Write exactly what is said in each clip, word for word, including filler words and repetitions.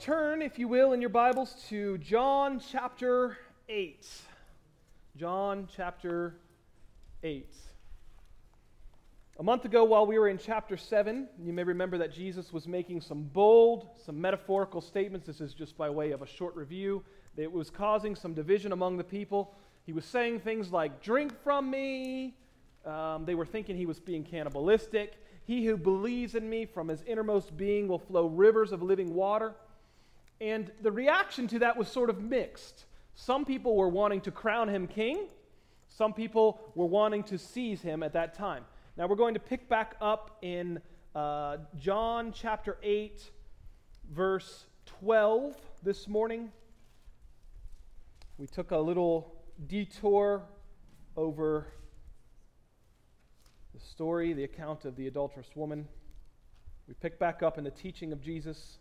Turn, if you will, in your Bibles to John chapter eight. John chapter eight. A month ago, while we were in chapter seven, you may remember that Jesus was making some bold, some metaphorical statements. This is just by way of a short review. It was causing some division among the people. He was saying things like, "Drink from me." Um, they were thinking he was being cannibalistic. "He who believes in me, from his innermost being will flow rivers of living water." And the reaction to that was sort of mixed. Some people were wanting to crown him king. Some people were wanting to seize him at that time. Now we're going to pick back up in uh, John chapter eight, verse twelve this morning. We took a little detour over the story, the account of the adulterous woman. We pick back up in the teaching of Jesus.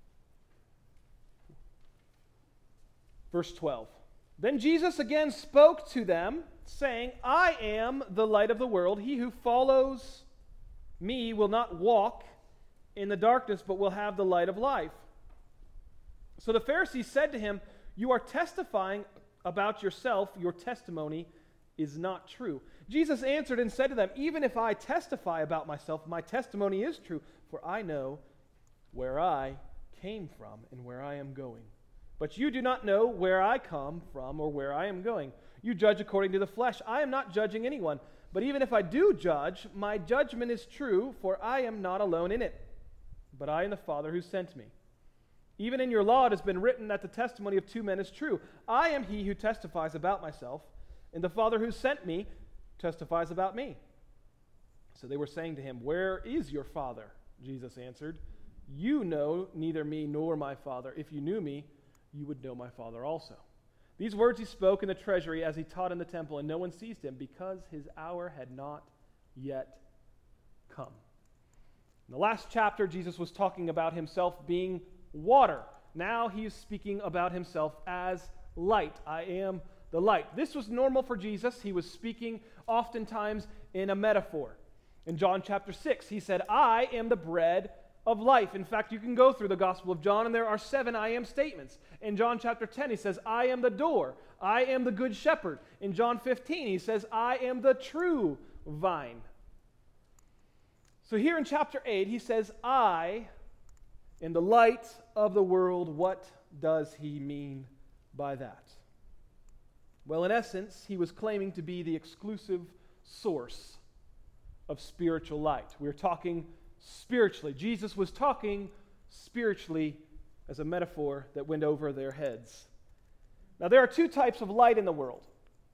Verse twelve. Then Jesus again spoke to them, saying, "I am the light of the world. He who follows me will not walk in the darkness, but will have the light of life." So the Pharisees said to him, "You are testifying about yourself. Your testimony is not true." Jesus answered and said to them, "Even if I testify about myself, my testimony is true, for I know where I came from and where I am going. But you do not know where I come from or where I am going. You judge according to the flesh. I am not judging anyone. But even if I do judge, my judgment is true, for I am not alone in it, but I and the Father who sent me. Even in your law it has been written that the testimony of two men is true. I am he who testifies about myself, and the Father who sent me testifies about me." So they were saying to him, "Where is your Father?" Jesus answered, "You know neither me nor my Father. If you knew me, you would know my Father also." These words he spoke in the treasury as he taught in the temple, and no one seized him, because his hour had not yet come. In the last chapter, Jesus was talking about himself being water. Now he is speaking about himself as light. "I am the light." This was normal for Jesus. He was speaking oftentimes in a metaphor. In John chapter six, he said, "I am the bread of life." In fact, you can go through the Gospel of John, and there are seven I am statements. In John chapter ten, he says, "I am the door. I am the good shepherd." In John fifteen, he says, "I am the true vine." So here in chapter eight, he says, "I am the light of the world." What does he mean by that? Well, in essence, he was claiming to be the exclusive source of spiritual light. We're talking spiritually. Jesus was talking spiritually as a metaphor that went over their heads. Now, there are two types of light in the world.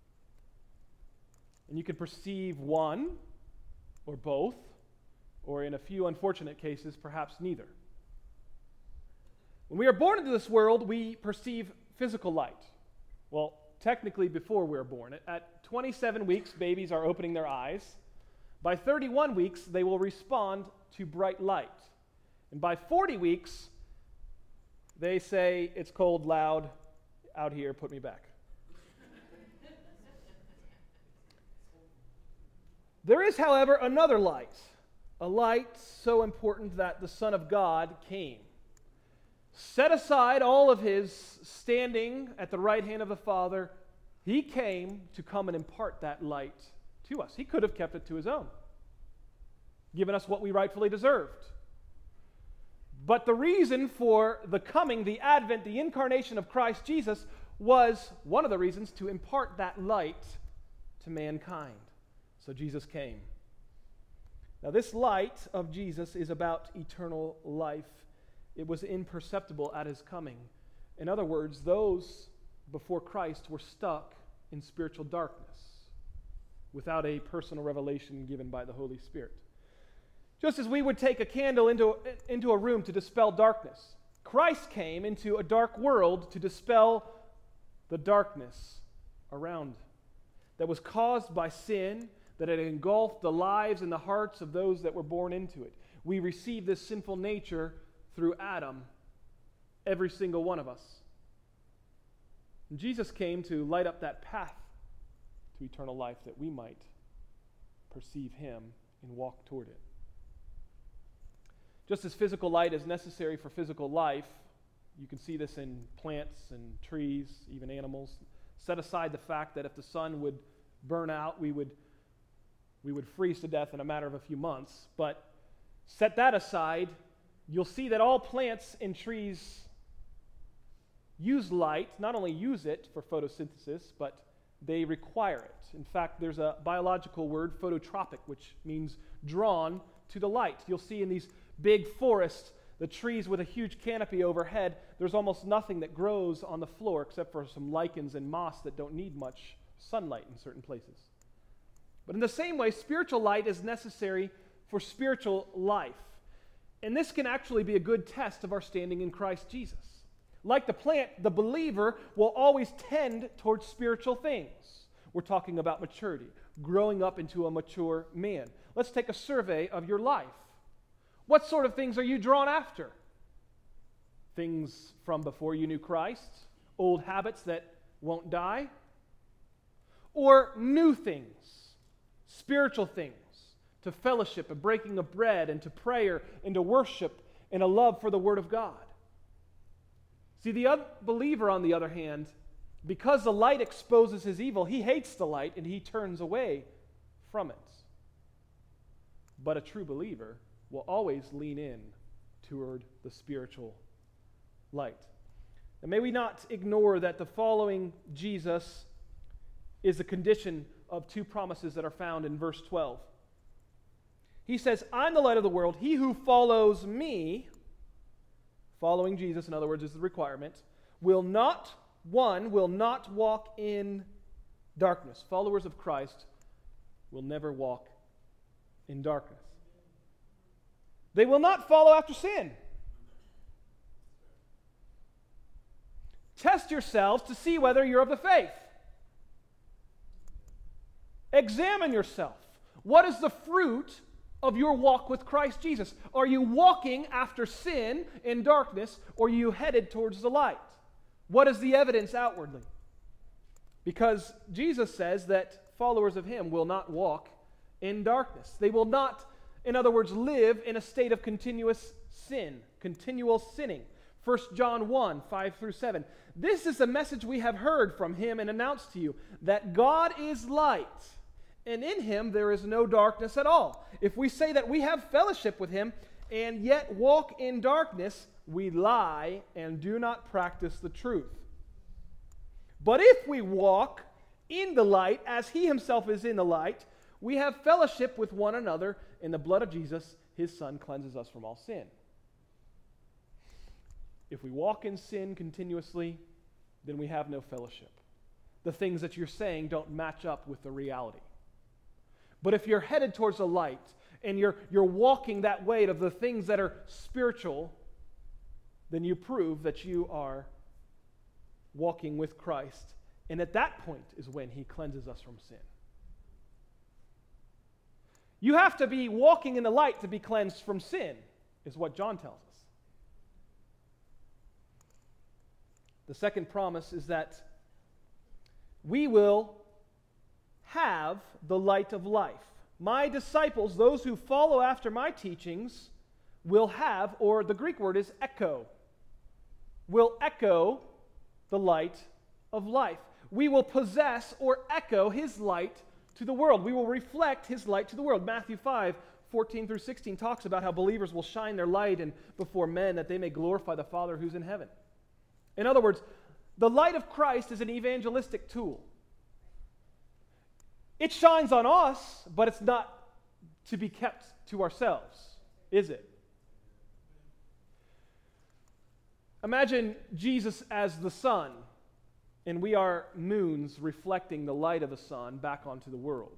And you can perceive one or both, or in a few unfortunate cases, perhaps neither. When we are born into this world, we perceive physical light. Well, technically before we're born. At twenty-seven weeks, babies are opening their eyes. By thirty-one weeks, they will respond to bright light. And by forty weeks, they say, "It's cold, loud, out here, put me back." There is, however, another light, a light so important that the Son of God came. Set aside all of his standing at the right hand of the Father, he came to come and impart that light to us. He could have kept it to his own, given us what we rightfully deserved. But the reason for the coming, the advent, the incarnation of Christ Jesus was one of the reasons to impart that light to mankind. So Jesus came. Now, this light of Jesus is about eternal life. It was imperceptible at his coming. In other words, those before Christ were stuck in spiritual darkness without a personal revelation given by the Holy Spirit. Just as we would take a candle into, into a room to dispel darkness, Christ came into a dark world to dispel the darkness around that was caused by sin, that had engulfed the lives and the hearts of those that were born into it. We receive this sinful nature through Adam, every single one of us. And Jesus came to light up that path to eternal life that we might perceive him and walk toward it. Just as physical light is necessary for physical life, You can see this in plants and trees, even animals. Set aside the fact that if the sun would burn out, we would, we would freeze to death in a matter of a few months. But set that aside, you'll see that all plants and trees use light, not only use it for photosynthesis, but they require it. In fact, there's a biological word, phototropic, which means drawn to the light. You'll see in these big forests, the trees with a huge canopy overhead, there's almost nothing that grows on the floor except for some lichens and moss that don't need much sunlight in certain places. But in the same way, spiritual light is necessary for spiritual life. And this can actually be a good test of our standing in Christ Jesus. Like the plant, the believer will always tend towards spiritual things. We're talking about maturity, growing up into a mature man. Let's take a survey of your life. What sort of things are you drawn after? Things from before you knew Christ, old habits that won't die, or new things, spiritual things, to fellowship, a breaking of bread, and to prayer, and to worship, and a love for the Word of God. See, the unbeliever, on the other hand, because the light exposes his evil, he hates the light and he turns away from it. But a true believer will always lean in toward the spiritual light. And may we not ignore that the following Jesus is a condition of two promises that are found in verse twelve. He says, I'm the light of the world. He who follows me, following Jesus, in other words, is the requirement, will not, one, will not walk in darkness. Followers of Christ will never walk in darkness. They will not follow after sin. Test yourselves to see whether you're of the faith. Examine yourself. What is the fruit of your walk with Christ Jesus? Are you walking after sin in darkness, or are you headed towards the light? What is the evidence outwardly? Because Jesus says that followers of Him will not walk in darkness. They will not, in other words, live in a state of continuous sin, continual sinning. First John one, five through seven. This is the message we have heard from Him and announced to you, that God is light, and in Him there is no darkness at all. If we say that we have fellowship with Him and yet walk in darkness, we lie and do not practice the truth. But if we walk in the light as He Himself is in the light, we have fellowship with one another, and the blood of Jesus, His Son, cleanses us from all sin. If we walk in sin continuously, then we have no fellowship. The things that you're saying don't match up with the reality. But if you're headed towards the light, and you're, you're walking that way of the things that are spiritual, then you prove that you are walking with Christ. And at that point is when He cleanses us from sin. You have to be walking in the light to be cleansed from sin, is what John tells us. The second promise is that we will have the light of life. My disciples, those who follow after my teachings, will have, or the Greek word is echo, will echo the light of life. We will possess or echo His light to the world. We will reflect His light to the world. Matthew five, fourteen through sixteen talks about how believers will shine their light and before men that they may glorify the Father who's in heaven. In other words, the light of Christ is an evangelistic tool. It shines on us, but it's not to be kept to ourselves, is it? Imagine Jesus as the sun, and we are moons reflecting the light of the sun back onto the world.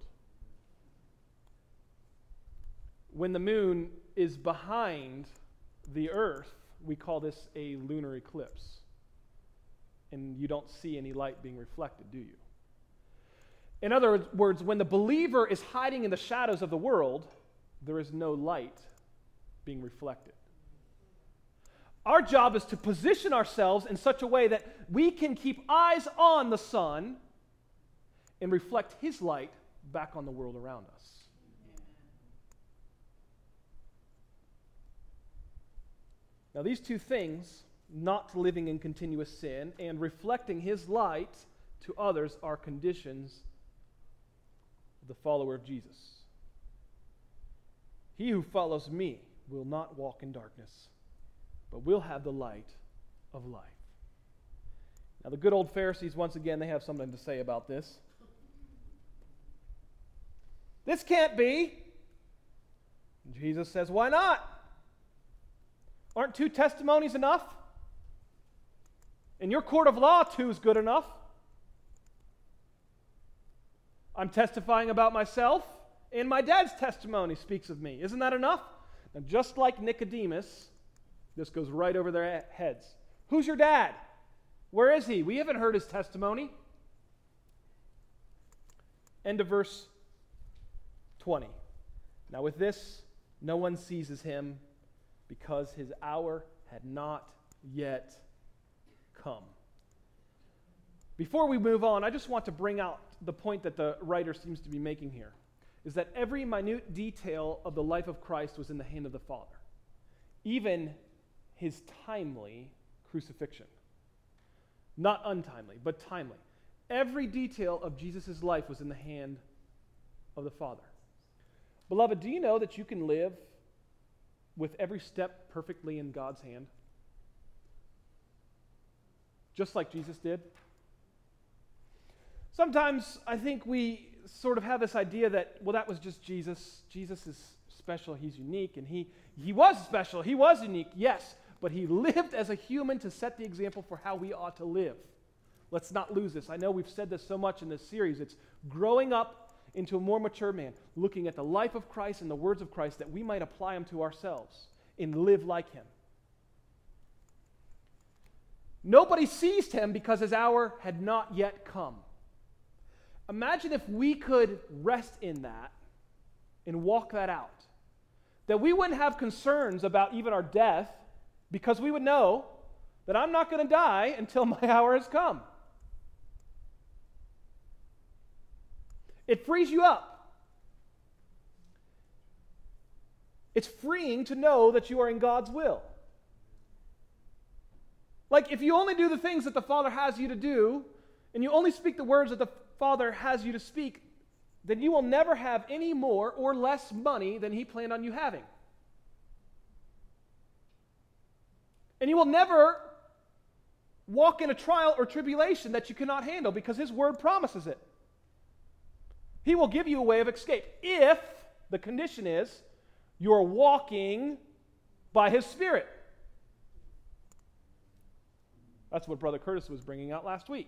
When the moon is behind the earth, we call this a lunar eclipse. And you don't see any light being reflected, do you? In other words, when the believer is hiding in the shadows of the world, there is no light being reflected. Our job is to position ourselves in such a way that we can keep eyes on the sun and reflect His light back on the world around us. Now, these two things, not living in continuous sin, and reflecting his light to others are conditions of the follower of Jesus. He who follows me will not walk in darkness, but will have the light of life. Now, the good old Pharisees, once again, they have something to say about this. This can't be. Jesus says, why not? Aren't two testimonies enough? In your court of law, two is good enough. I'm testifying about myself, and my dad's testimony speaks of me. Isn't that enough? Now, just like Nicodemus, this goes right over their heads. Who's your dad? Where is he? We haven't heard his testimony. End of verse twenty. Now with this, no one seizes him because his hour had not yet come. Before we move on, I just want to bring out the point that the writer seems to be making here, is that every minute detail of the life of Christ was in the hand of the Father, even his timely crucifixion. Not untimely, but timely. Every detail of Jesus' life was in the hand of the Father. Beloved, do you know that you can live with every step perfectly in God's hand? Just like Jesus did? Sometimes I think we sort of have this idea that, well, that was just Jesus. Jesus is special, he's unique, and he, he was special, he was unique, yes, but he lived as a human to set the example for how we ought to live. Let's not lose this. I know we've said this so much in this series. It's growing up into a more mature man, looking at the life of Christ and the words of Christ that we might apply them to ourselves and live like him. Nobody seized him because his hour had not yet come. Imagine if we could rest in that and walk that out. That we wouldn't have concerns about even our death because we would know that I'm not going to die until my hour has come. It frees you up. It's freeing to know that you are in God's will. Like if you only do the things that the Father has you to do, and you only speak the words that the Father has you to speak, then you will never have any more or less money than he planned on you having. And you will never walk in a trial or tribulation that you cannot handle because his word promises it. He will give you a way of escape if the condition is you are walking by his Spirit. That's what Brother Curtis was bringing out last week.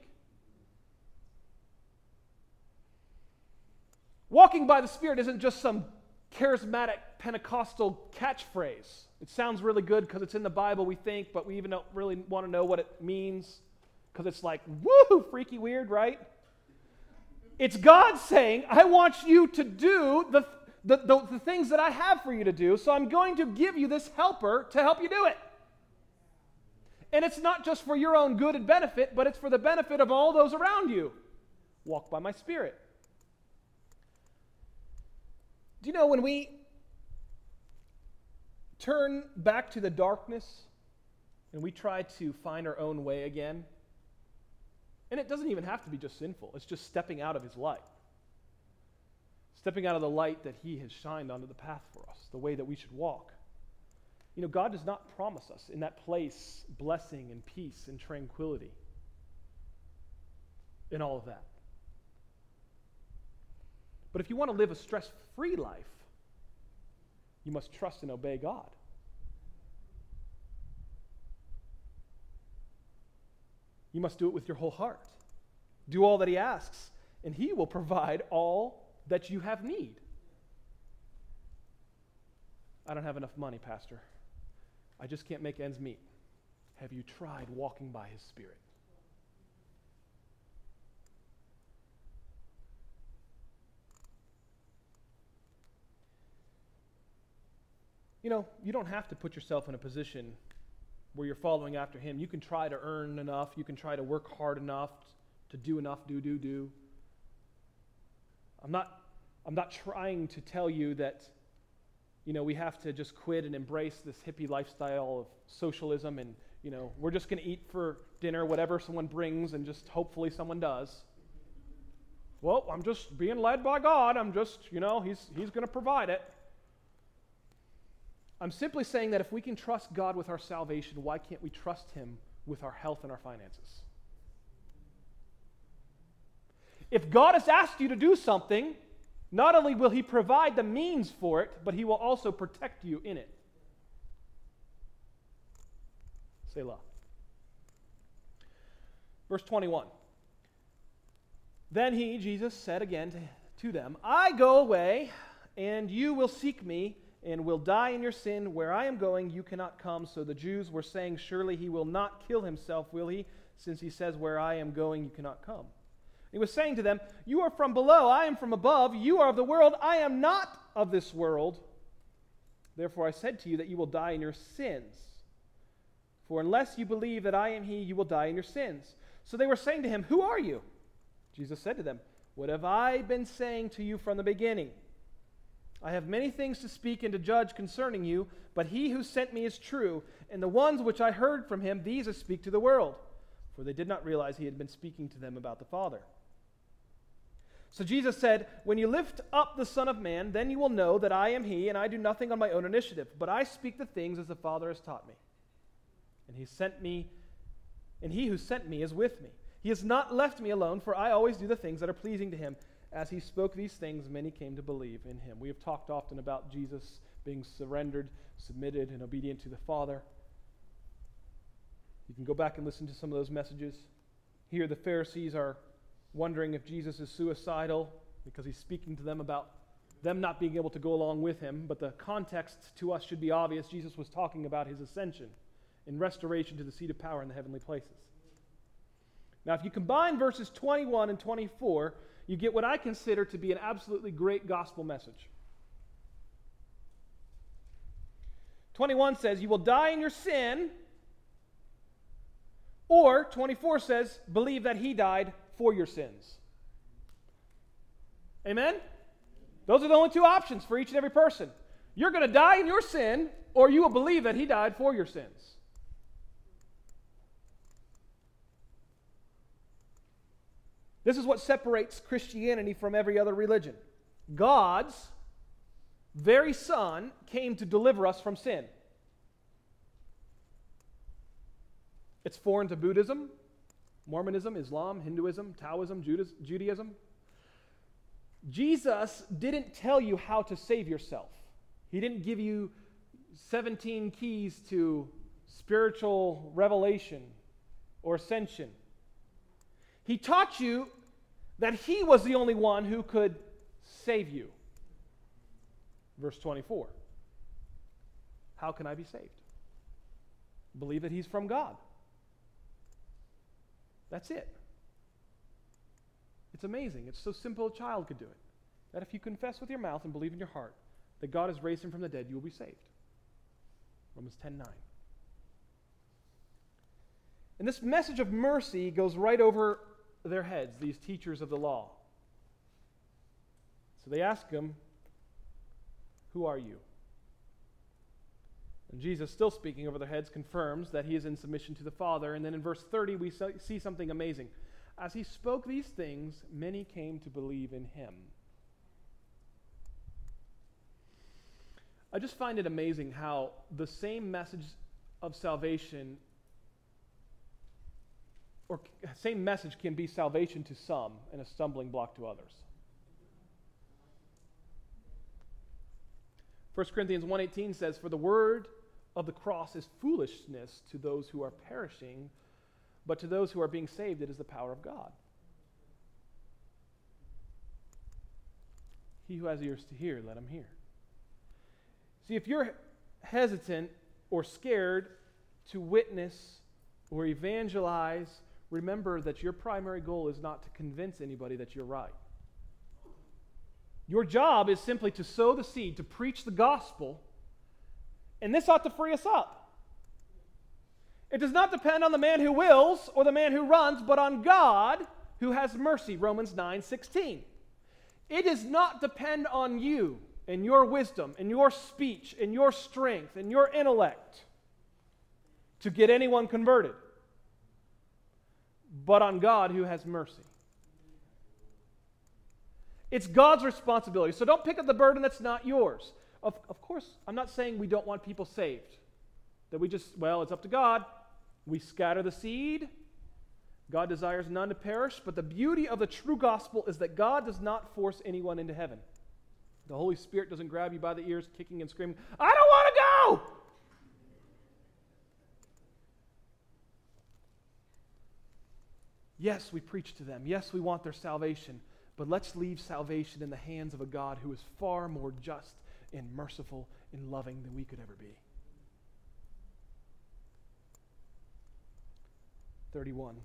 Walking by the Spirit isn't just some charismatic Pentecostal catchphrase. It sounds really good because it's in the Bible, we think, but we even don't really want to know what it means because it's like, woo, freaky weird, right? It's God saying, I want you to do the, the, the, the things that I have for you to do, so I'm going to give you this helper to help you do it. And it's not just for your own good and benefit, but it's for the benefit of all those around you. Walk by my Spirit. Do you know when we turn back to the darkness and we try to find our own way again, and it doesn't even have to be just sinful, it's just stepping out of his light. Stepping out of the light that he has shined onto the path for us, the way that we should walk. You know, God does not promise us in that place blessing and peace and tranquility in all of that. But if you want to live a stress-free life, you must trust and obey God. You must do it with your whole heart. Do all that he asks, and he will provide all that you have need. I don't have enough money, Pastor. I just can't make ends meet. Have you tried walking by his Spirit? You know, you don't have to put yourself in a position where you're following after him. You can try to earn enough. You can try to work hard enough to do enough, do, do, do. I'm not, I'm not trying to tell you that, you know, we have to just quit and embrace this hippie lifestyle of socialism and you know, we're just going to eat for dinner whatever someone brings and just hopefully someone does. Well, I'm just being led by God. I'm just, you know, he's, he's going to provide it. I'm simply saying that if we can trust God with our salvation, why can't we trust him with our health and our finances? If God has asked you to do something, not only will he provide the means for it, but he will also protect you in it. Selah. Verse twenty-one. Then he, Jesus, said again to, to them, I go away, and you will seek me, and will die in your sin. Where I am going, you cannot come. So the Jews were saying, surely he will not kill himself, will he? Since he says, where I am going, you cannot come. He was saying to them, you are from below, I am from above. You are of the world, I am not of this world. Therefore I said to you that you will die in your sins. For unless you believe that I am he, you will die in your sins. So they were saying to him, who are you? Jesus said to them, what have I been saying to you from the beginning? I have many things to speak and to judge concerning you, but he who sent me is true, and the ones which I heard from him, these I speak to the world. For they did not realize he had been speaking to them about the Father. So Jesus said, when you lift up the Son of Man, then you will know that I am he, and I do nothing on my own initiative, but I speak the things as the Father has taught me. And he sent me, and he who sent me is with me. He has not left me alone, for I always do the things that are pleasing to him. As he spoke these things, many came to believe in him. We have talked often about Jesus being surrendered, submitted, and obedient to the Father. You can go back and listen to some of those messages. Here the Pharisees are wondering if Jesus is suicidal because he's speaking to them about them not being able to go along with him. But the context to us should be obvious. Jesus was talking about his ascension and restoration to the seat of power in the heavenly places. Now, if you combine verses twenty-one and twenty-four, you get what I consider to be an absolutely great gospel message. twenty-one says, you will die in your sin, or twenty-four says, believe that he died for your sins. Amen? Those are the only two options for each and every person. You're going to die in your sin, or you will believe that he died for your sins. This is what separates Christianity from every other religion. God's very Son came to deliver us from sin. It's foreign to Buddhism, Mormonism, Islam, Hinduism, Taoism, Judaism. Jesus didn't tell you how to save yourself. He didn't give you seventeen keys to spiritual revelation or ascension. He taught you that he was the only one who could save you. Verse twenty-four. How can I be saved? Believe that he's from God. That's it. It's amazing. It's so simple a child could do it. That if you confess with your mouth and believe in your heart that God has raised him from the dead, you will be saved. Romans ten nine. And this message of mercy goes right over their heads, these teachers of the law. So they ask him, who are you? And Jesus, still speaking over their heads, confirms that he is in submission to the Father. And then in verse thirty, we see something amazing. As he spoke these things, many came to believe in him. I just find it amazing how the same message of salvation, or same message can be salvation to some and a stumbling block to others. First Corinthians one eighteen says, for the word of the cross is foolishness to those who are perishing, but to those who are being saved, it is the power of God. He who has ears to hear, let him hear. See, if you're hesitant or scared to witness or evangelize, remember that your primary goal is not to convince anybody that you're right. Your job is simply to sow the seed, to preach the gospel, and this ought to free us up. It does not depend on the man who wills or the man who runs, but on God who has mercy, Romans nine sixteen. It does not depend on you and your wisdom and your speech and your strength and your intellect to get anyone converted, but on God who has mercy. It's God's responsibility. So don't pick up the burden that's not yours. Of, of course, I'm not saying we don't want people saved. That we just, well, it's up to God. We scatter the seed. God desires none to perish. But the beauty of the true gospel is that God does not force anyone into heaven. The Holy Spirit doesn't grab you by the ears, kicking and screaming, I don't want to go! Yes, we preach to them. Yes, we want their salvation. But let's leave salvation in the hands of a God who is far more just and merciful and loving than we could ever be. thirty-one.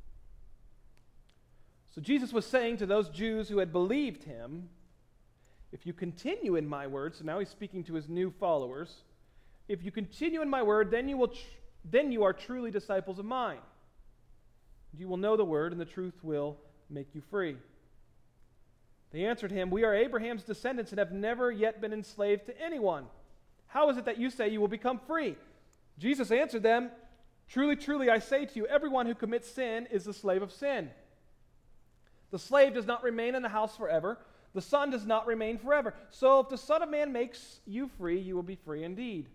So Jesus was saying to those Jews who had believed him, if you continue in my word, so now he's speaking to his new followers, if you continue in my word, then you will tr- then you are truly disciples of mine. You will know the word, and the truth will make you free. They answered him, we are Abraham's descendants and have never yet been enslaved to anyone. How is it that you say you will become free? Jesus answered them, truly, truly, I say to you, everyone who commits sin is the slave of sin. The slave does not remain in the house forever. The son does not remain forever. So if the Son of Man makes you free, you will be free indeed.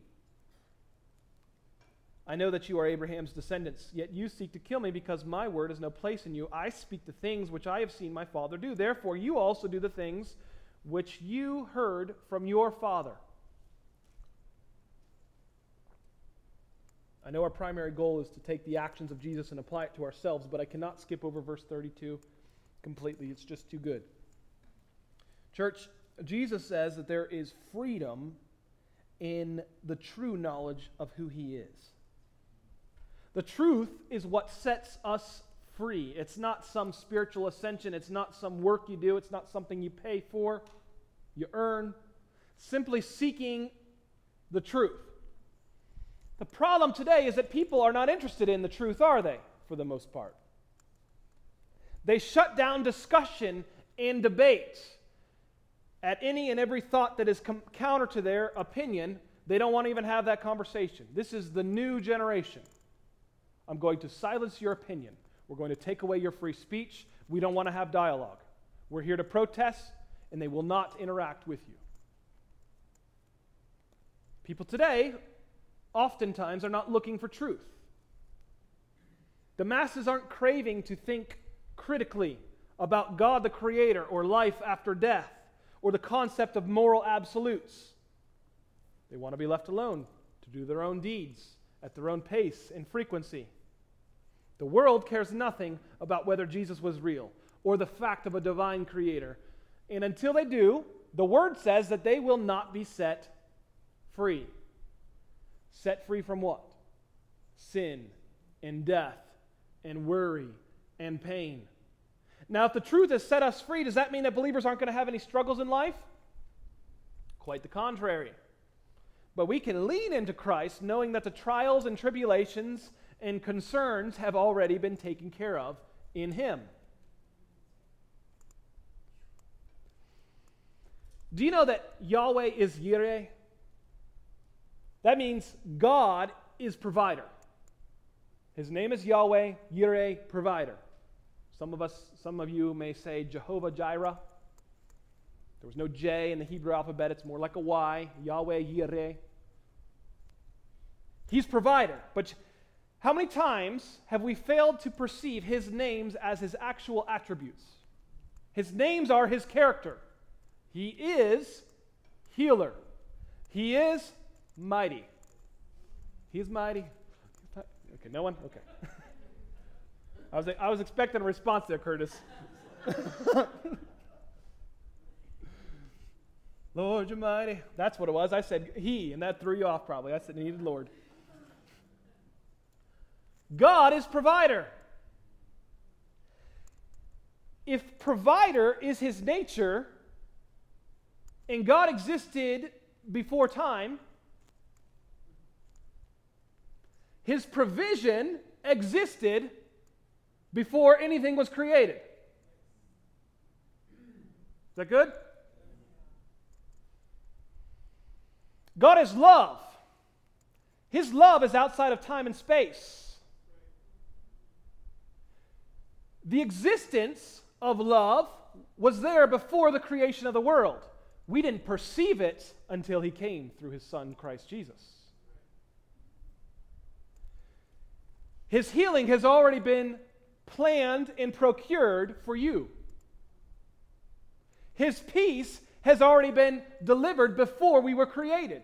I know that you are Abraham's descendants, yet you seek to kill me because my word has no place in you. I speak the things which I have seen my Father do. Therefore, you also do the things which you heard from your father. I know our primary goal is to take the actions of Jesus and apply it to ourselves, but I cannot skip over verse thirty-two completely. It's just too good. Church, Jesus says that there is freedom in the true knowledge of who he is. The truth is what sets us free. It's not some spiritual ascension. It's not some work you do. It's not something you pay for, you earn. Simply seeking the truth. The problem today is that people are not interested in the truth, are they? For the most part. They shut down discussion and debate at any and every thought that is com- counter to their opinion. They don't want to even have that conversation. This is the new generation. I'm going to silence your opinion. We're going to take away your free speech. We don't want to have dialogue. We're here to protest, and they will not interact with you. People today oftentimes are not looking for truth. The masses aren't craving to think critically about God the Creator or life after death or the concept of moral absolutes. They want to be left alone to do their own deeds at their own pace and frequency. The world cares nothing about whether Jesus was real or the fact of a divine creator. And until they do, the Word says that they will not be set free. Set free from what? Sin and death and worry and pain. Now, if the truth has set us free, does that mean that believers aren't going to have any struggles in life? Quite the contrary. But we can lean into Christ knowing that the trials and tribulations and concerns have already been taken care of in Him. Do you know that Yahweh is Yireh? That means God is provider. His name is Yahweh, Yireh, provider. Some of us, some of you may say Jehovah Jireh. There was no J in the Hebrew alphabet. It's more like a Y. Yahweh, Yireh. He's provider. But how many times have we failed to perceive His names as His actual attributes? His names are His character. He is healer. He is mighty. He is mighty. Okay, no one? Okay. I was I was expecting a response there, Curtis. Lord, you're mighty. That's what it was. I said He, and that threw you off probably. I said I needed Lord. God is provider. If provider is His nature, and God existed before time, His provision existed before anything was created. Is that good? God is love. His love is outside of time and space. The existence of love was there before the creation of the world. We didn't perceive it until he came through his Son, Christ Jesus. His healing has already been planned and procured for you. His peace has already been delivered before we were created.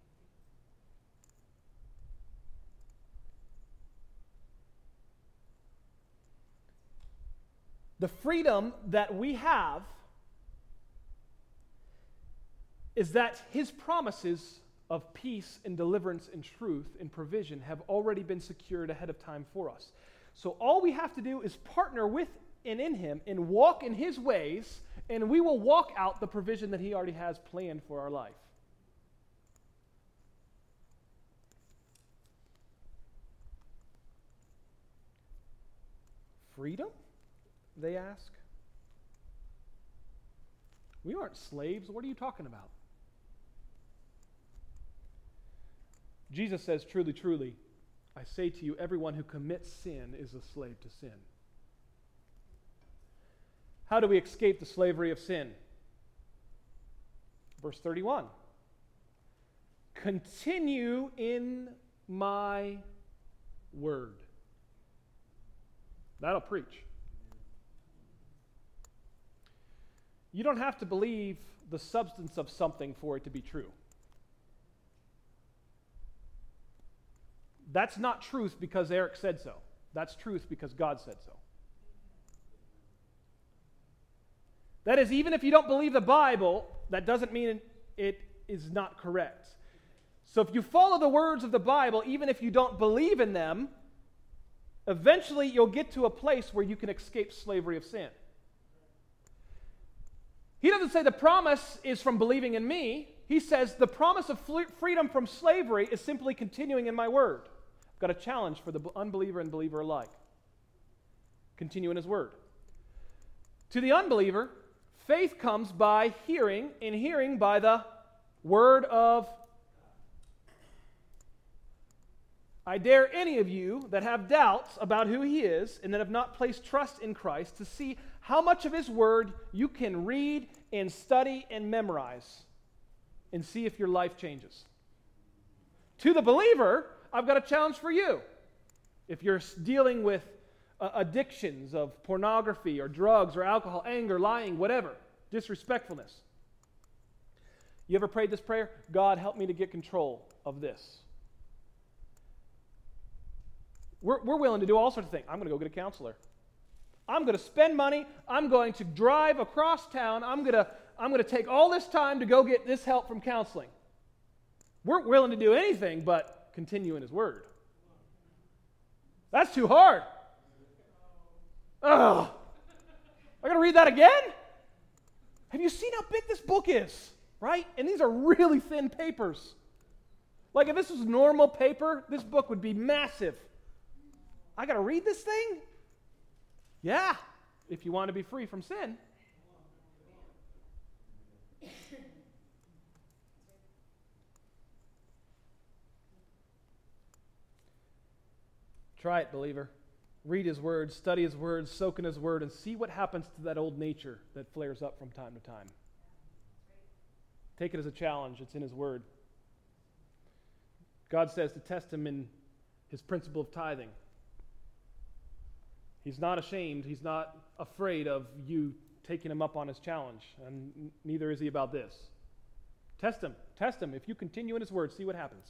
The freedom that we have is that his promises of peace and deliverance and truth and provision have already been secured ahead of time for us. So all we have to do is partner with and in him and walk in his ways, and we will walk out the provision that he already has planned for our life. Freedom? They ask. We aren't slaves. What are you talking about? Jesus says, truly, truly, I say to you, everyone who commits sin is a slave to sin. How do we escape the slavery of sin? Verse thirty-one. Continue in my word. That'll preach. You don't have to believe the substance of something for it to be true. That's not truth because Eric said so. That's truth because God said so. That is, even if you don't believe the Bible, that doesn't mean it is not correct. So if you follow the words of the Bible, even if you don't believe in them, eventually you'll get to a place where you can escape slavery of sin. He doesn't say the promise is from believing in me. He says the promise of freedom from slavery is simply continuing in my word. I've got a challenge for the unbeliever and believer alike. Continue in his word. To the unbeliever, faith comes by hearing, and hearing by the word of. I dare any of you that have doubts about who he is and that have not placed trust in Christ to see how much of his word you can read and study and memorize and see if your life changes. To the believer, I've got a challenge for you. If you're dealing with uh, addictions of pornography or drugs or alcohol, anger, lying, whatever, disrespectfulness, you ever prayed this prayer? God, help me to get control of this. We're, we're willing to do all sorts of things. I'm going to go get a counselor. I'm going to spend money. I'm going to drive across town. I'm going to, I'm going to take all this time to go get this help from counseling. We're willing to do anything but continue in his word. That's too hard. Ugh. I got to read that again? Have you seen how big this book is? Right? And these are really thin papers. Like if this was normal paper, this book would be massive. I got to read this thing? Yeah, if you want to be free from sin. Try it, believer. Read his word, study his word, soak in his word, and see what happens to that old nature that flares up from time to time. Take it as a challenge. It's in his word. God says to test him in his principle of tithing. He's not ashamed. He's not afraid of you taking him up on his challenge, and neither is he about this. Test him. Test him. If you continue in his word, see what happens.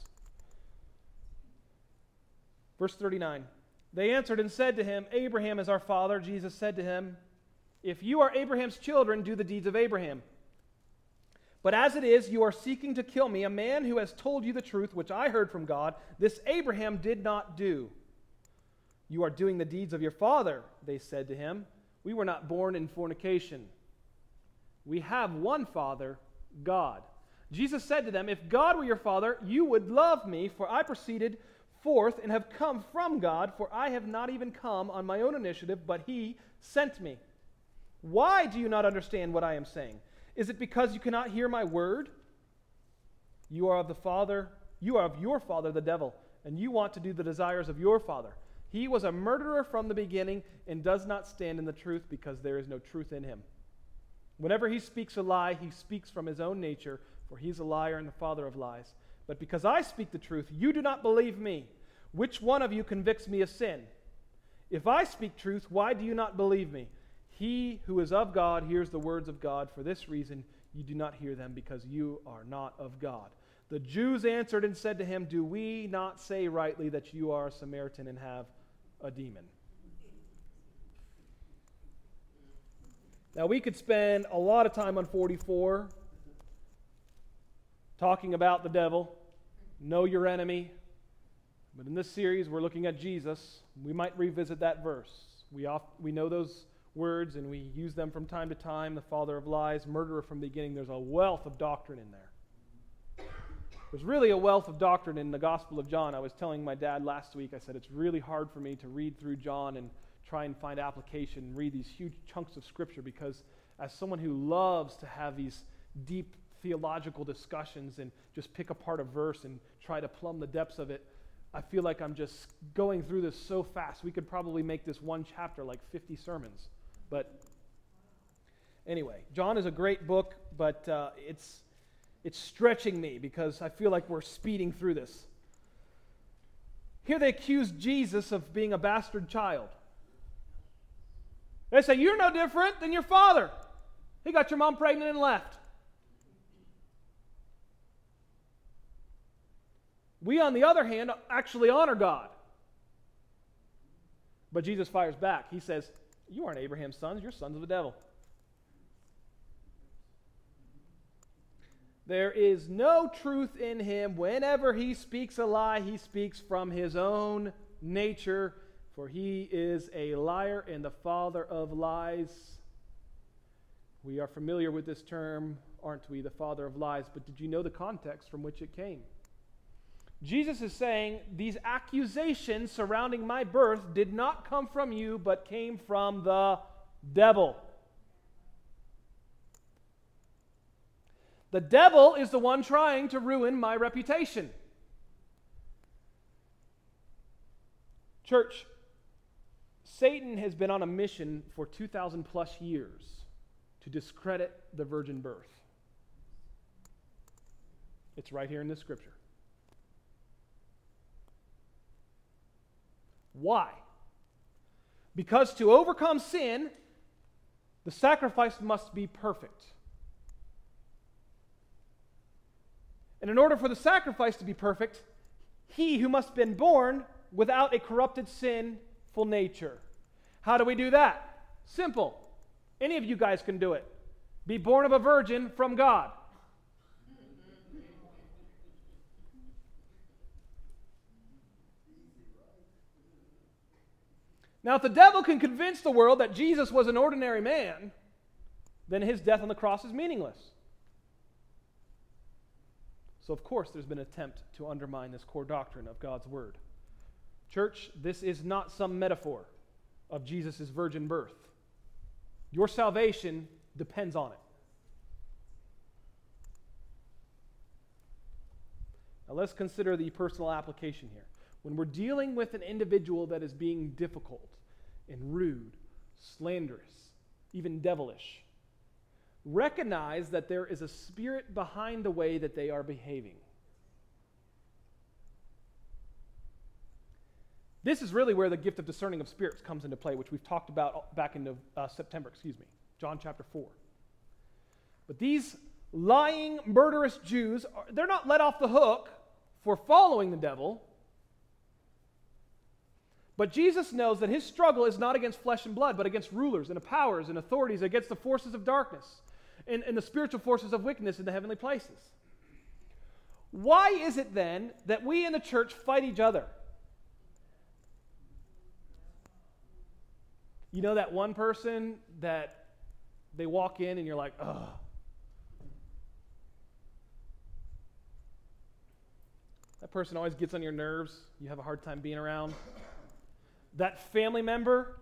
Verse thirty-nine. They answered and said to him, Abraham is our father. Jesus said to him, if you are Abraham's children, do the deeds of Abraham. But as it is, you are seeking to kill me, a man who has told you the truth, which I heard from God. This Abraham did not do. You are doing the deeds of your father, they said to him. We were not born in fornication. We have one Father, God. Jesus said to them, if God were your father, you would love me, for I proceeded forth and have come from God, for I have not even come on my own initiative, but he sent me. Why do you not understand what I am saying? Is it because you cannot hear my word? You are of the father, you are of your father, the devil, and you want to do the desires of your father. He was a murderer from the beginning and does not stand in the truth because there is no truth in him. Whenever he speaks a lie, he speaks from his own nature, for he is a liar and the father of lies. But because I speak the truth, you do not believe me. Which one of you convicts me of sin? If I speak truth, why do you not believe me? He who is of God hears the words of God. For this reason, you do not hear them, because you are not of God. The Jews answered and said to him, do we not say rightly that you are a Samaritan and have a demon? Now, we could spend a lot of time on forty-four talking about the devil, know your enemy. But in this series, we're looking at Jesus. We might revisit that verse. We, oft, we know those words, and we use them from time to time. The father of lies, murderer from the beginning. There's a wealth of doctrine in there. There's really a wealth of doctrine in the Gospel of John. I was telling my dad last week, I said it's really hard for me to read through John and try and find application and read these huge chunks of Scripture, because as someone who loves to have these deep theological discussions and just pick apart a verse and try to plumb the depths of it, I feel like I'm just going through this so fast. We could probably make this one chapter like fifty sermons. But anyway, John is a great book, but uh, it's it's stretching me because I feel like we're speeding through this. Here they accuse Jesus of being a bastard child. They say, you're no different than your father. He got your mom pregnant and left. We, on the other hand, actually honor God. But Jesus fires back. He says, you aren't Abraham's sons, you're sons of the devil. There is no truth in him. Whenever he speaks a lie, he speaks from his own nature, for he is a liar and the father of lies. We are familiar with this term, aren't we? The father of lies. But did you know the context from which it came? Jesus is saying, these accusations surrounding my birth did not come from you, but came from the devil. The devil is the one trying to ruin my reputation. Church, Satan has been on a mission for two thousand plus years to discredit the virgin birth. It's right here in this scripture. Why? Because to overcome sin, the sacrifice must be perfect. And in order for the sacrifice to be perfect, he who must have been born without a corrupted, sinful nature. How do we do that? Simple. Any of you guys can do it. Be born of a virgin from God. Now, if the devil can convince the world that Jesus was an ordinary man, then his death on the cross is meaningless. So, of course, there's been an attempt to undermine this core doctrine of God's Word. Church, this is not some metaphor of Jesus' virgin birth. Your salvation depends on it. Now, let's consider the personal application here. When we're dealing with an individual that is being difficult and rude, slanderous, even devilish, recognize that there is a spirit behind the way that they are behaving. This is really where the gift of discerning of spirits comes into play, which we've talked about back in uh, September, excuse me, John chapter four. But these lying, murderous Jews, are, they're not let off the hook for following the devil. But Jesus knows that his struggle is not against flesh and blood, but against rulers and powers and authorities, against the forces of darkness and, and the spiritual forces of wickedness in the heavenly places. Why is it then that we in the church fight each other? You know that one person that they walk in and you're like, ugh. That person always gets on your nerves. You have a hard time being around. That family member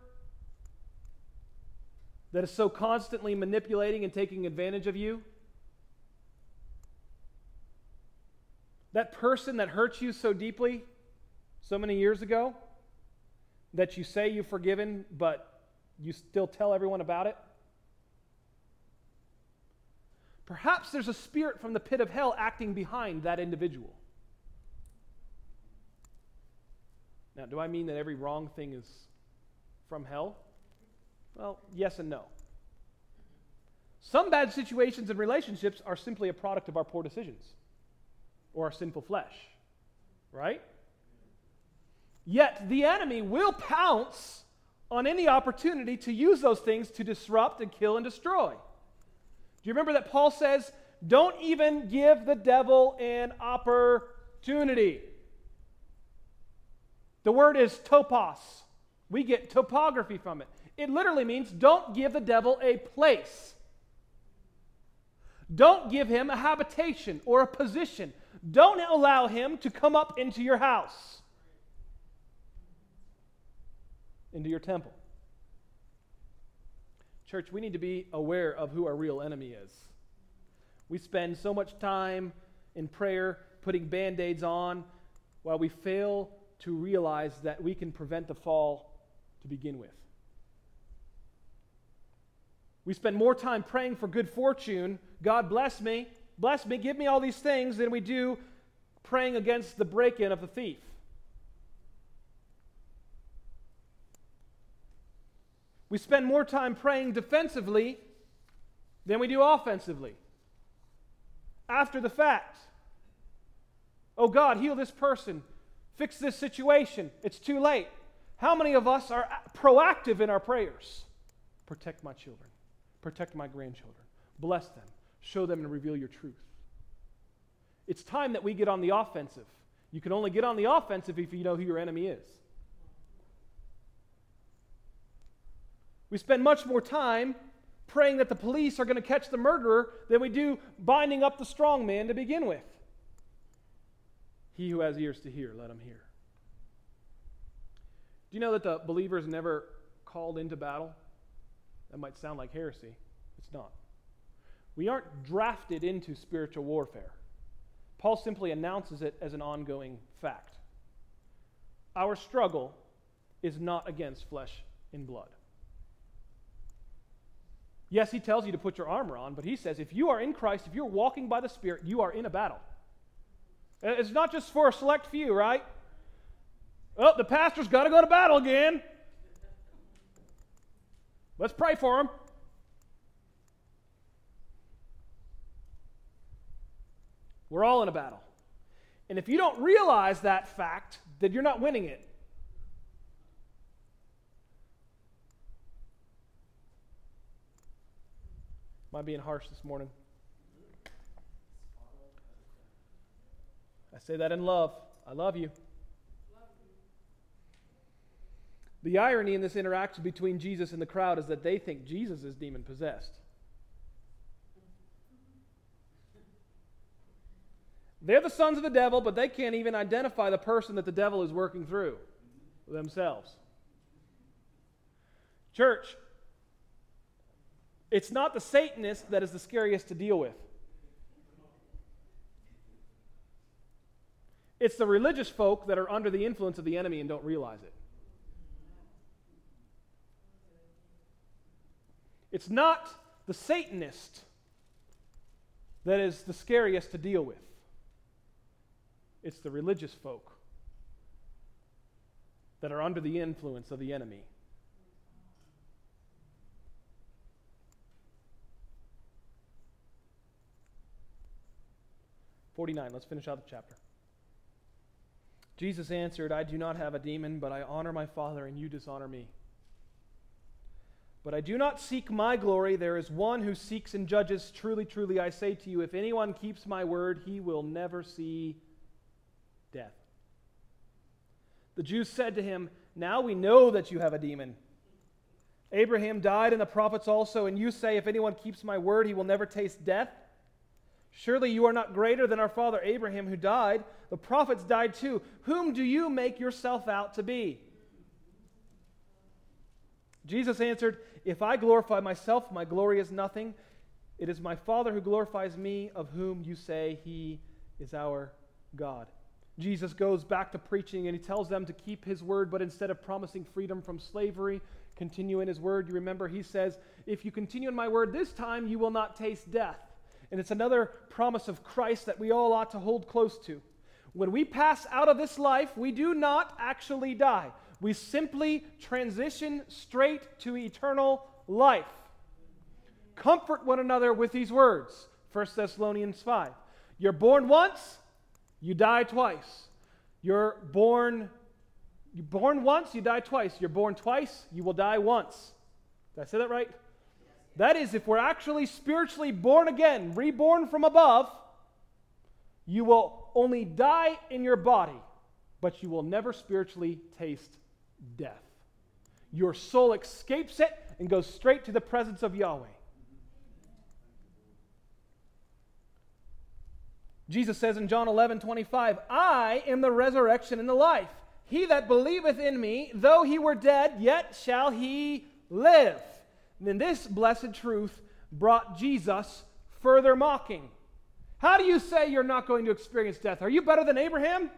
that is so constantly manipulating and taking advantage of you. That person that hurts you so deeply so many years ago that you say you've forgiven, but you still tell everyone about it? Perhaps there's a spirit from the pit of hell acting behind that individual. Now, do I mean that every wrong thing is from hell? Well, yes and no. Some bad situations and relationships are simply a product of our poor decisions or our sinful flesh, right? Yet the enemy will pounce on any opportunity to use those things to disrupt and kill and destroy. Do you remember that Paul says, don't even give the devil an opportunity? The word is topos. We get topography from it. It literally means don't give the devil a place. Don't give him a habitation or a position. Don't allow him to come up into your house, into your temple. Church, we need to be aware of who our real enemy is. We spend so much time in prayer putting Band-Aids on while we fail to realize that we can prevent the fall to begin with. We spend more time praying for good fortune, God bless me, bless me, give me all these things, than we do praying against the break-in of the thief. We spend more time praying defensively than we do offensively. After the fact, oh God, heal this person, fix this situation, it's too late. How many of us are proactive in our prayers? Protect my children, protect my grandchildren, bless them, show them and reveal your truth. It's time that we get on the offensive. You can only get on the offensive if you know who your enemy is. We spend much more time praying that the police are going to catch the murderer than we do binding up the strong man to begin with. He who has ears to hear, let him hear. Do you know that the believer is never called into battle? That might sound like heresy. It's not. We aren't drafted into spiritual warfare. Paul simply announces it as an ongoing fact. Our struggle is not against flesh and blood. Yes, he tells you to put your armor on, but he says if you are in Christ, if you're walking by the Spirit, you are in a battle. It's not just for a select few, right? Oh, the pastor's got to go to battle again. Let's pray for him. We're all in a battle. And if you don't realize that fact, then you're not winning it. Am I being harsh this morning? I say that in love. I love you. The irony in this interaction between Jesus and the crowd is that they think Jesus is demon-possessed. They're the sons of the devil, but they can't even identify the person that the devil is working through themselves. Church, it's not the Satanist that is the scariest to deal with. It's the religious folk that are under the influence of the enemy and don't realize it. It's not the Satanist that is the scariest to deal with. It's the religious folk that are under the influence of the enemy. forty-nine, let's finish out the chapter. Jesus answered, I do not have a demon, but I honor my Father, and you dishonor me. But I do not seek my glory. There is one who seeks and judges. Truly, truly, I say to you, if anyone keeps my word, he will never see death. The Jews said to him, now we know that you have a demon. Abraham died and the prophets also, and you say, if anyone keeps my word, he will never taste death. Surely you are not greater than our father Abraham, who died. The prophets died too. Whom do you make yourself out to be? Jesus answered, if I glorify myself, my glory is nothing. It is my Father who glorifies me, of whom you say he is our God. Jesus goes back to preaching and he tells them to keep his word, but instead of promising freedom from slavery, continue in his word. You remember he says, if you continue in my word this time, you will not taste death. And it's another promise of Christ that we all ought to hold close to. When we pass out of this life, we do not actually die. We simply transition straight to eternal life. Comfort one another with these words. First Thessalonians five. You're born once, you die twice. You're born, you're born once, you die twice. You're born twice, you will die once. Did I say that right? That is, if we're actually spiritually born again, reborn from above, you will only die in your body, but you will never spiritually taste death. Your soul escapes it and goes straight to the presence of Yahweh. Jesus says in John eleven twenty-five, I am the resurrection and the life. He that believeth in me, though he were dead, yet shall he live. And then this blessed truth brought Jesus further mocking. How do you say you're not going to experience death? Are you better than Abraham?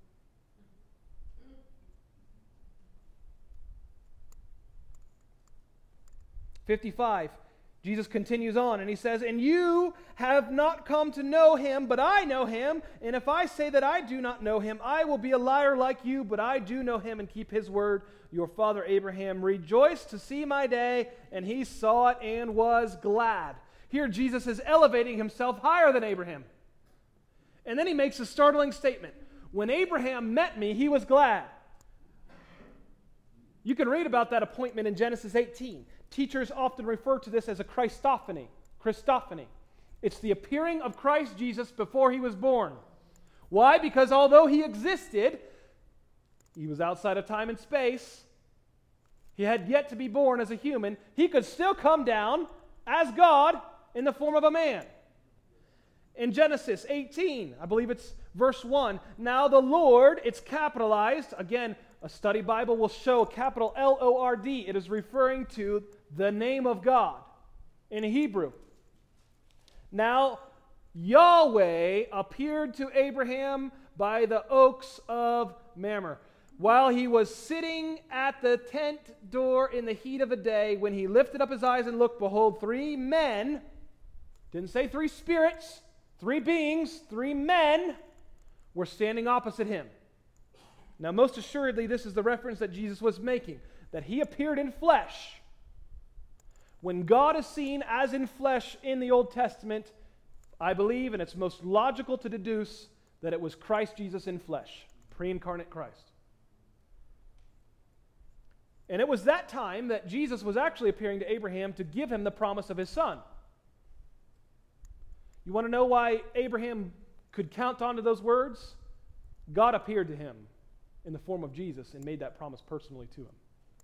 fifty-five. Jesus continues on and he says, and you have not come to know him, but I know him. And if I say that I do not know him, I will be a liar like you, but I do know him and keep his word. Your father Abraham rejoiced to see my day, and he saw it and was glad. Here Jesus is elevating himself higher than Abraham. And then he makes a startling statement. When Abraham met me, he was glad. You can read about that appointment in Genesis eighteen. Teachers often refer to this as a Christophany. Christophany. It's the appearing of Christ Jesus before he was born. Why? Because although he existed, he was outside of time and space. He had yet to be born as a human. He could still come down as God in the form of a man. In Genesis eighteen, I believe it's verse one, now the Lord, it's capitalized. Again, a study Bible will show capital L O R D. It is referring to the name of God in Hebrew. Now, Yahweh appeared to Abraham by the oaks of Mamre, while he was sitting at the tent door in the heat of the day. When he lifted up his eyes and looked, behold, three men, didn't say three spirits, three beings, three men were standing opposite him. Now, most assuredly, this is the reference that Jesus was making, that he appeared in flesh. When God is seen as in flesh in the Old Testament, I believe, and it's most logical to deduce, that it was Christ Jesus in flesh, pre-incarnate Christ. And it was that time that Jesus was actually appearing to Abraham to give him the promise of his son. You want to know why Abraham could count on to those words? God appeared to him in the form of Jesus and made that promise personally to him.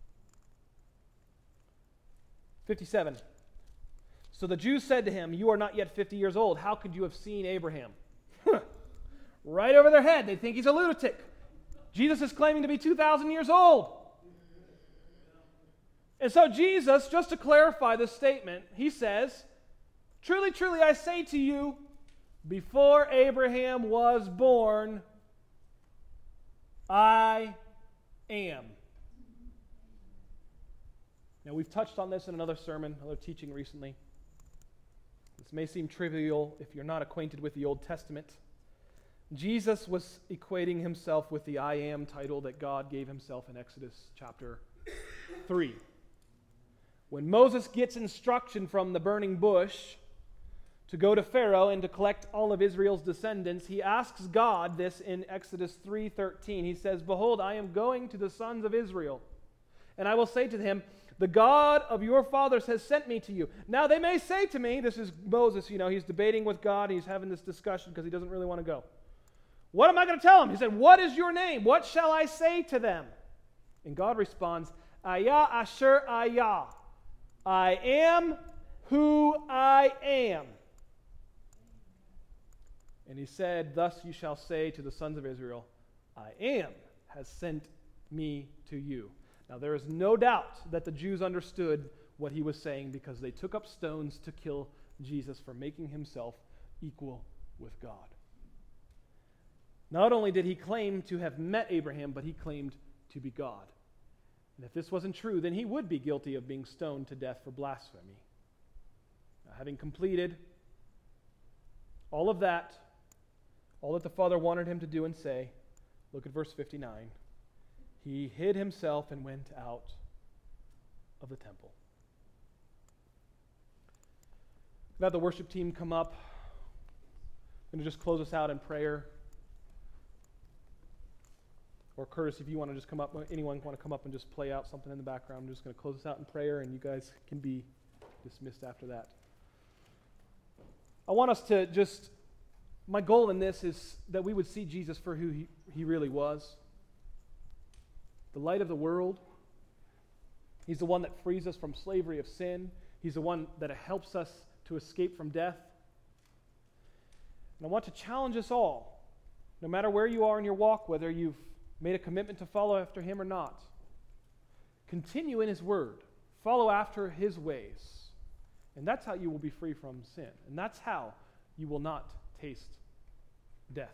fifty-seven. So the Jews said to him, you are not yet fifty years old. How could you have seen Abraham? Right over their head. They think he's a lunatic. Jesus is claiming to be two thousand years old. And so Jesus, just to clarify this statement, he says, truly, truly, I say to you, before Abraham was born, I am. Now, we've touched on this in another sermon, another teaching recently. This may seem trivial if you're not acquainted with the Old Testament. Jesus was equating himself with the I am title that God gave himself in Exodus chapter three. When Moses gets instruction from the burning bush to go to Pharaoh and to collect all of Israel's descendants, he asks God this in Exodus three thirteen. He says, behold, I am going to the sons of Israel, and I will say to them, the God of your fathers has sent me to you. Now they may say to me, this is Moses, you know, he's debating with God, he's having this discussion because he doesn't really want to go. What am I going to tell him? He said, what is your name? What shall I say to them? And God responds, Ayah Asher Ayah. I am who I am. And he said, thus you shall say to the sons of Israel, I am has sent me to you. Now there is no doubt that the Jews understood what he was saying because they took up stones to kill Jesus for making himself equal with God. Not only did he claim to have met Abraham, but he claimed to be God. And if this wasn't true, then he would be guilty of being stoned to death for blasphemy. Now, having completed all of that, all that the Father wanted him to do and say, look at verse fifty-nine. He hid himself and went out of the temple. I've had the worship team come up. I'm going to just close us out in prayer. Or Curtis, if you want to just come up, anyone want to come up and just play out something in the background, I'm just going to close us out in prayer, and you guys can be dismissed after that. I want us to just, my goal in this is that we would see Jesus for who he, he really was. The light of the world. He's the one that frees us from slavery of sin. He's the one that helps us to escape from death. And I want to challenge us all, no matter where you are in your walk, whether you've made a commitment to follow after him or not, continue in his word. Follow after his ways. And that's how you will be free from sin. And that's how you will not taste